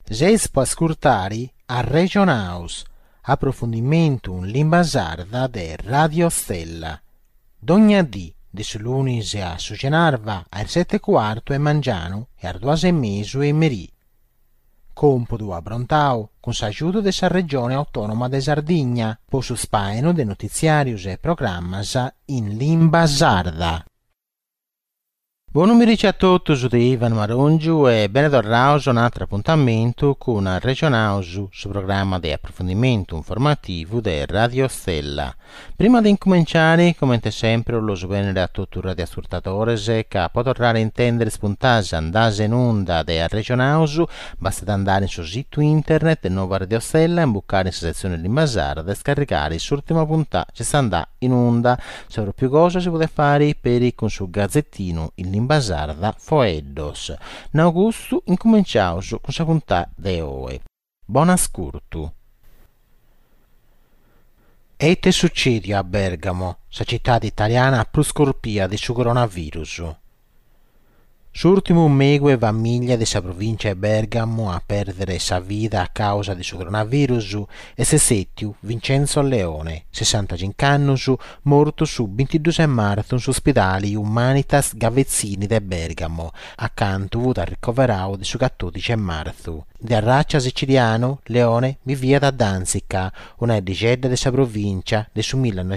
Zes può ascoltare a Region House, approfondimento in lingua sarda de Radio Stella. Dogna di lunedì a Sucenarva alle 7:15 e mangiano e alle 2:30 e merì. Compodo a Brontao con l'aiuto della regione autonoma de Sardigna, po su spaeno de notiziarius e programmas in lingua sarda. Buon pomeriggio a tutti, sono Ivan Marongiu e ben tornato a un altro appuntamento con Region House sul programma di approfondimento informativo di Radio Stella. Prima di incominciare, come sempre, lo bene a tutti i radioascoltatori che può tornare a intendere spuntare andare in onda di Region House, basta andare sul sito internet del nuovo Radio Stella, imbucare in sezione di Masarda e scaricare l'ultima puntata che sta andando in onda. Se avrò più cose si può fare per il sul gazzettino in Basarda Foeddos. In augusto incominciamo con la puntata di oggi. Buon ascolto. E che succede a Bergamo, la città italiana più scolpita di coronavirus? L'ultimo mese famiglia della provincia di Bergamo a perdere sa vita a causa di coronavirus e se settiu Vincenzo Leone, 65 anni, morto su 22 marzo su ospedali Humanitas Gavezzini de Bergamo, accanto avuto a ricoverato di su 14 marzo. Di arraccia siciliano, Leone vivia da Danzica, una digedda della provincia del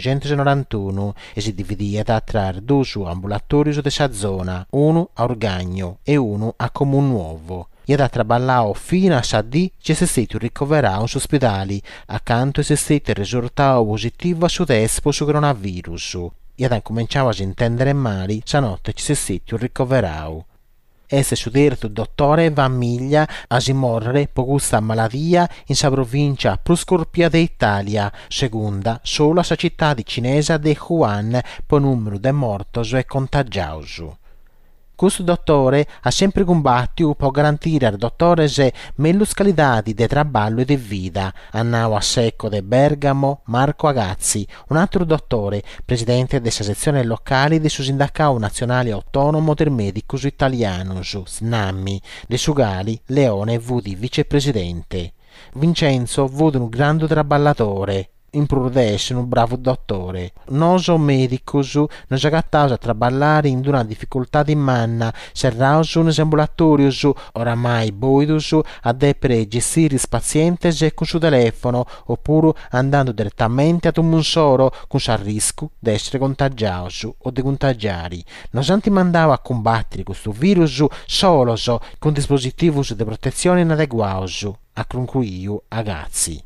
1991 e si dividia tra due ambulatori della zona, uno a Orgagno e uno a Comunnuovo. E da traballao fino a Sadì che si è stato ricoverato in ospedali, accanto si è stato risultato positivo su Despo su coronavirus. E da cominciava a intendere male, stanotte ci si è stato ricoverato. Esse su detto dottore famiglia a si morre per questa malattia in sa provincia più scorpia d'Italia, seconda solo a sa città di cinese de Wuhan per numero de mortos e contagiaus. Questo dottore ha sempre combattuto per garantire al dottore meglio qualità di traballo e di vita. Annao a secco de Bergamo Marco Agazzi, un altro dottore, presidente della sezione locale del sindacato nazionale autonomo del medicus italianus, SNAMI, de Sugali, Leone fu di vicepresidente. Vincenzo fu un grande traballatore. Imprudesse un bravo dottore. Noso medicus nos agattaus a traballare in una difficoltà di manna, serraus unos ambulatorius, oramai boidus, a depere gestire pazientes con su telefono, oppure andando direttamente ad un munsoro con il rischio di essere contagiaus o di contagiare. Nos antimandava a combattere questo virus solos con dispositivos di protezione inadeguaus, a concluiu Agazzi.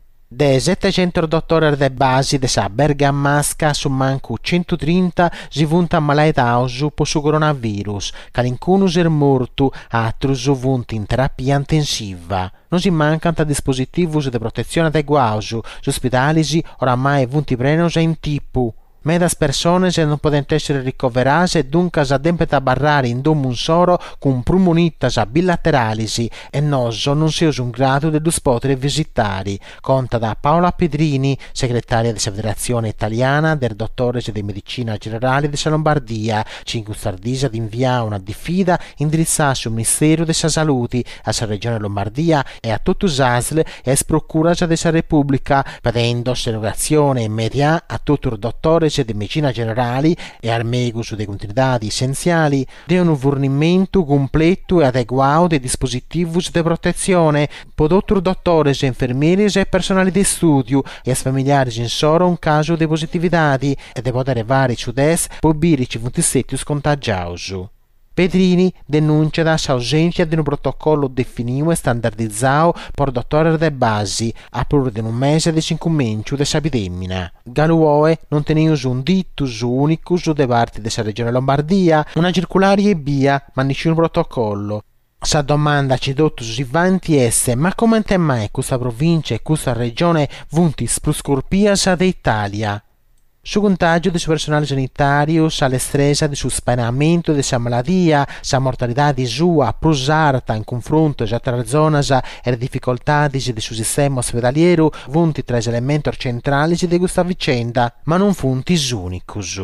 De 700 dottori de base de sa bergamasca su manco 130 si vunta ammalataus per su coronavirus, calincunus er mortu, atrus vunti in terapia intensiva. Non si mancano dispositivos de protezione adeguaus, ospitalisi oramai vunti prenos in tipu. Medas personas non poden essere ricoverate e dunque adempet a barrare in domu un soro con prumonitas bilateralisi e noso non sius un grado de dus potere visitari, conta da Paola Pedrini, segretaria della Federazione Italiana del Dottores di Medicina Generale della Lombardia, cincustardisa di inviare una diffida indirizzata sul Ministero della Salute, alla Regione Lombardia e a tutti gli ASL e a Procuras della Repubblica, pedendo erogazione immediata a tutti i dottori di medicina generali e al megus de continuidadi essenziali de un fornimento completo e adeguato di dispositivos de protezione per tutti i dottori, infermieri e personale di studio e ai familiari in soro un caso di positività e de poter vari su des per birici 27 contagiaus. Pedrini denuncia da ausência di un protocollo definito e standardizzato per dottori de base a pur di un mese di incomincio dessa epidemia. Galuoe non tenius un ditus unicus de parte dessa regione Lombardia, una circolare e via, ma nessun protocollo. Sa domanda ci dottus ivanti esse, ma come mai questa provincia e questa regione vuntis plus scorpias ad Italia? Su contagio di su personale sanitario, sa l'estresa di su spanamento di sa maladia, sa mortalità di sua plus alta in confronto a tra zonas e le difficoltà di su sistema ospedaliero, vunti tra gli elementi centrali di questa vicenda, ma non funti unicus.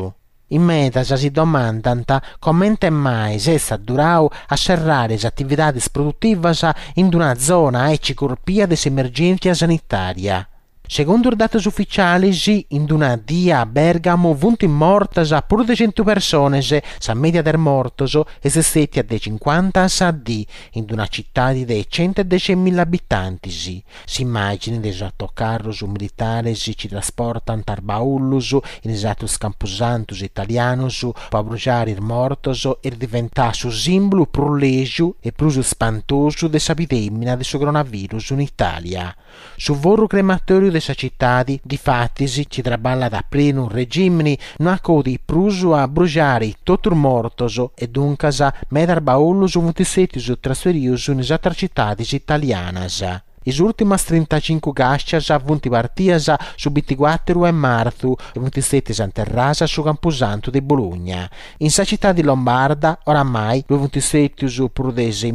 In meta si domandano come mai si è durau a serrare le attività produttive in una zona colpita di emergenza sanitaria. Secondo i dati ufficiali, in una dia a Bergamo, 20 morti pur di 100 persone, la media del mortos è stata di 50 di in una città di 110.000 abitanti. Si immagini di autocarros militari ci trasportano tarbaullos in esatto camposantus italianos per bruciare i mortos e diventare su simbolo più legio e più spantoso dell'epidemia del coronavirus in Italia. Su vorro crematorio dessa città, di fatti ci traballa da pleno regime, non accodi pruso a bruciare tutto il mortos e dunque medar baullos ventissettius trasferius in altre città italianas. Le ultime 35 gascias sono partite su 24 marzo e 27 interrate su Camposanto di Bologna. In sa città di Lombarda, oramai, 27 per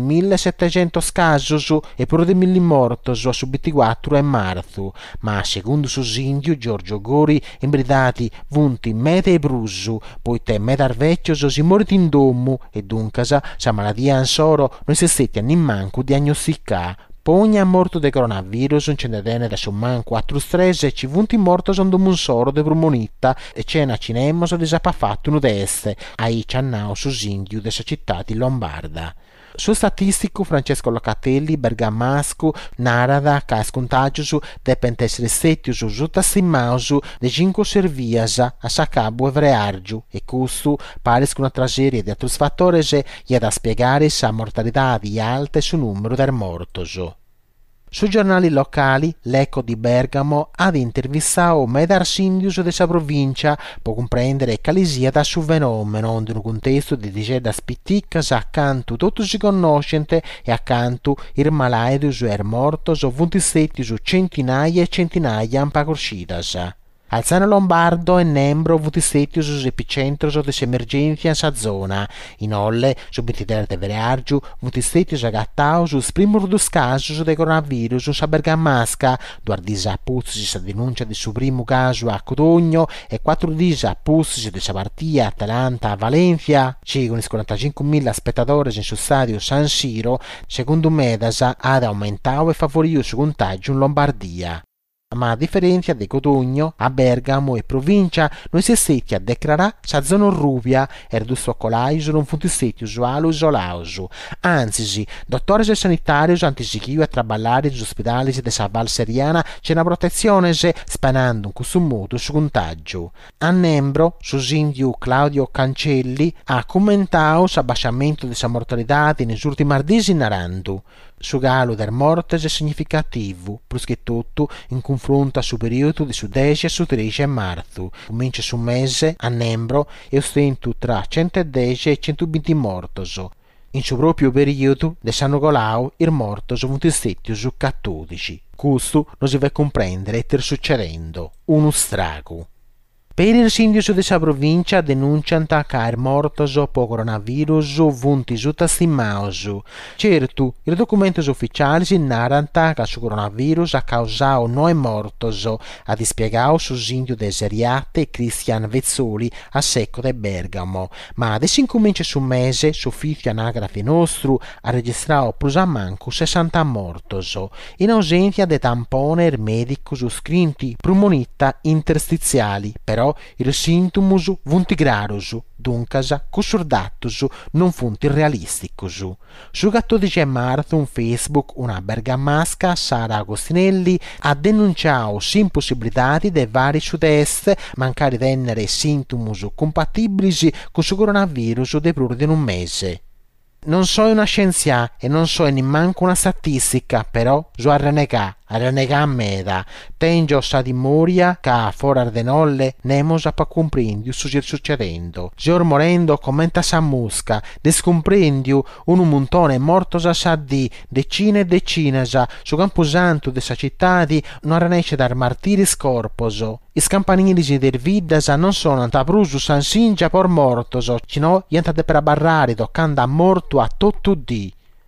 6.700 casi e per 1.000 morti su 24 marzo. Ma secondo su Sindio Giorgio Gori, in verità, 20 mete e brusu, poiché medar vecchios si morti in domo e dunque sa malattia ansoro non si stati neanche diagnosticare. Poi è morto di coronavirus, un centedene da Summan 4 stress e ci vunti morto son do munsoro de brumonita e cena cinema so disapaffatto uno d'este, ai ciannao su Sindiu dessa città di Lombarda. Su statistico Francesco Locatelli, bergamasco, narada ca scontagiusu depende essere settiusu sottastimausu de 5 servias a sacabu e vreargiu e custu pares che una tragedia di altri fattori e da spiegare sa mortalità di alta su numero del mortoso. Sui giornali locali, l'Eco di Bergamo ha intervistato Medar Sindius della provincia per comprendere quale sia da su fenomeno in un contesto di digeda spitticas accanto tutto si conoscente e accanto il malaius e mortos o 27 su centinaia e centinaia ampagorcidas. Alzano Lombardo e Nembro 27 sus epicentros des emergenzias a zona. In Olle, su 23 de Vereargiu, 27 agattaus sus primur dos casos de coronavirus a Bergamasca, 2 dis a Puzzi sa denuncia di su primo caso a Codogno e 4 dis a Puzzi de Sabartia, Atalanta, a Valencia. Con i 45.000 spettatori in su stadio San Siro, secondo Medas, ad aumentato e favorito su contagio in Lombardia. Ma a differenza di Codogno, a Bergamo e provincia non si è stati a declarare sa zona rubia e il soccolaius non fu stati usuale isolaus. Anzi, dottori sanitari antisichiu a traballare negli ospedali della Val Seriana c'è una protezione spanando un costummuto su contagio. A Nembro, su Sindiu Claudio Cancelli ha commentato l'abbassamento della mortalità negli ultimi ardisi in Arandu. Su galo del mortes è significativo, plus che tutto in confronto al periodo di su 10 e su 13 marzo. Comincia su mese a Nembro e ostento tra 110 e 120 mortos. In suo proprio periodo di San Nicolau il mortos sono stati su 14. Questo non si va a comprendere e succedendo uno strago. Per il sindaco della provincia denunciano che il mortos per coronavirus vunti sottostimaus. Certo, i documenti ufficiali narrano che il coronavirus ha causato 9 mortos, ha dispiegato su sindaco de Seriate Cristian Vezzoli a Secco de Bergamo, ma adesso incomincia su mese, su ufficio anagrafe nostro, ha registrato plus a manco 60 mortos, in ausenza di tampone e medico su scrinti prumonita interstiziali, però il sintomus vunti graros, dunque cosurdatus non funti realisticus. Su 14 marzo un Facebook, una bergamasca, Sara Agostinelli, ha denunciato l'impossibilità dei vari sud-est mancare di essere sintomus compatibili con il coronavirus di più di un mese. Non so una scienziata e non so neanche una statistica, però so a renegare a meda. Tengo sa di moria che fuori de nolle nemos a pa comprendiu su sta succedendo. Gior morendo commenta sa musca, descomprendiu un montone morto sa di decine e decine su camposanto de sa città di non renesce dar martiri scorposo. I scampanili del vidas non sono antabrusu san singia por mortoso, cino ientate per barrare toccando a morto a tutto di.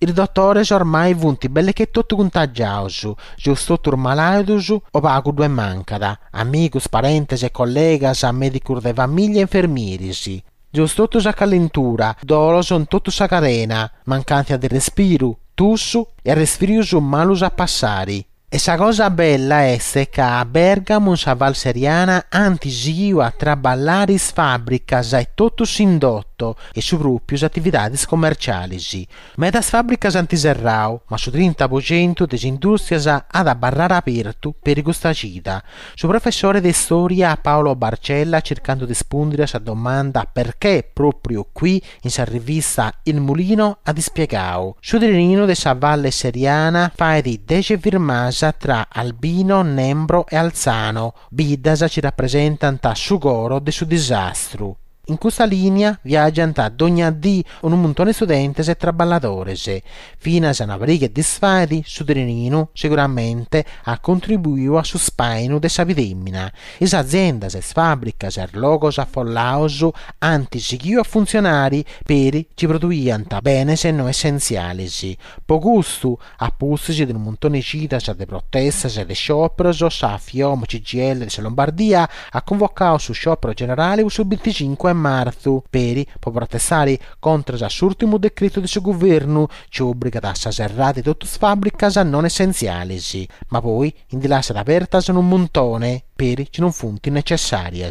i dottori ormai vunti belle che tutto contagiaus, giusto turmalaius o pago due mancada, amigos, parentes e collegas, a medicus de famiglia e infermierisi. Giusto tutto sa calentura, dolo son tutto sa carena, mancanza di respiro, tussu e respirius malus a passari. E sa cosa bella è che a Bergamo in sa Val Seriana antisgiu a traballaris fábricas e totus indotto e su proprius attividades commercialis. Medas fábricas antiserrau, ma su 30% des industrias ad abbarrar aperto per questa cita. Su professore di storia Paolo Barcella cercando di spondere a sa domanda perché proprio qui in sa rivista Il Mulino ha dispiegato. Su drenino de sa Valle Seriana fa di 10 firmasi tra Albino, Nembro e Alzano, biddas ci rappresentano su goro de su disastro. In questa linea viaggiano ogni dì un montone di studenti e traballadores. Fino a una briga di sfadi, su drenino sicuramente ha contribuito a su spaino de sa videmmina. Le aziende e fabbriche e logos affollaus anti-sighiu a funzionari per ci produiant bene e non essenziali. Po gusto a pustici del montone citas de protestas e de sciopero, sa FIOM CGL de Lombardia ha convocato su sciopero generale sul 25 marzo per protestare contro l'ultimo decreto del suo governo ci obbliga a serrare tutte le fabbriche non essenziali, ma poi in di lasciate aperte sono un montone per ci non fonti necessarie.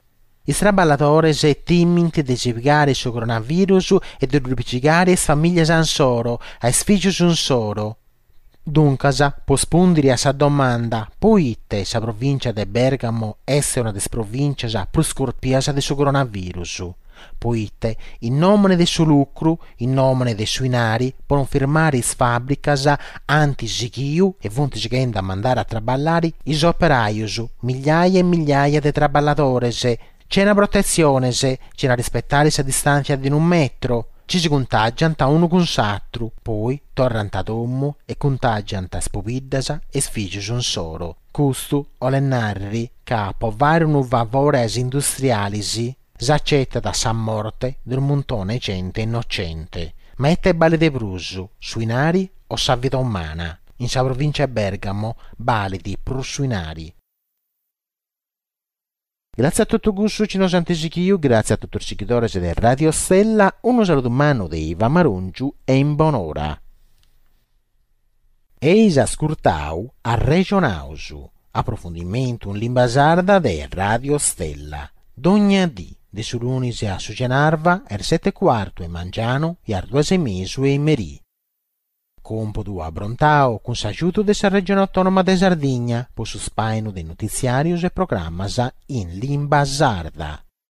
I traballadores e timidi di spiegare sul coronavirus e di ripiegare le famiglie san soro, ai figli un soro. Dunque, può spondere a sa domanda, poiché sa provincia di Bergamo è una delle province più scorpiose del suo coronavirus? Poiché, in nome del suo lucro, in nome dei suoi nari, possono firmare le fabbriche anti-sighiu e vanno a mandare a traballare i operaius, migliaia e migliaia di traballatori. C'è una protezione, c'è una rispettare la distanza di 1 metro. Ci si contagiano uno con l'altro, poi tornano a domo e contagiano le spopiddas e sfiggi un solo. Questo o le narri che può avere un favore industriali s'accetta da sa morte del montone gente innocente. Mette bale de brusu, sui nari o sa vita umana. In sa provincia Bergamo, bale di prusuinari. Grazie a tutto gusto ci nos antesichiu, grazie a tutti i seguitori di Radio Stella, un saluto umano di Iva Marungiu e in buon'ora. Eis ascoltau a Regionausu, approfondimento in lingua sarda di Radio Stella. D'ogni dì, di su lunisi a Sugenarva, er 7:15 e mangiano, e ar 2:30 e merì. Compodu a Brontao con s'aiuto della regione autonoma de Sardegna, po su spaino dei notiziarios e programmas in lingua sarda.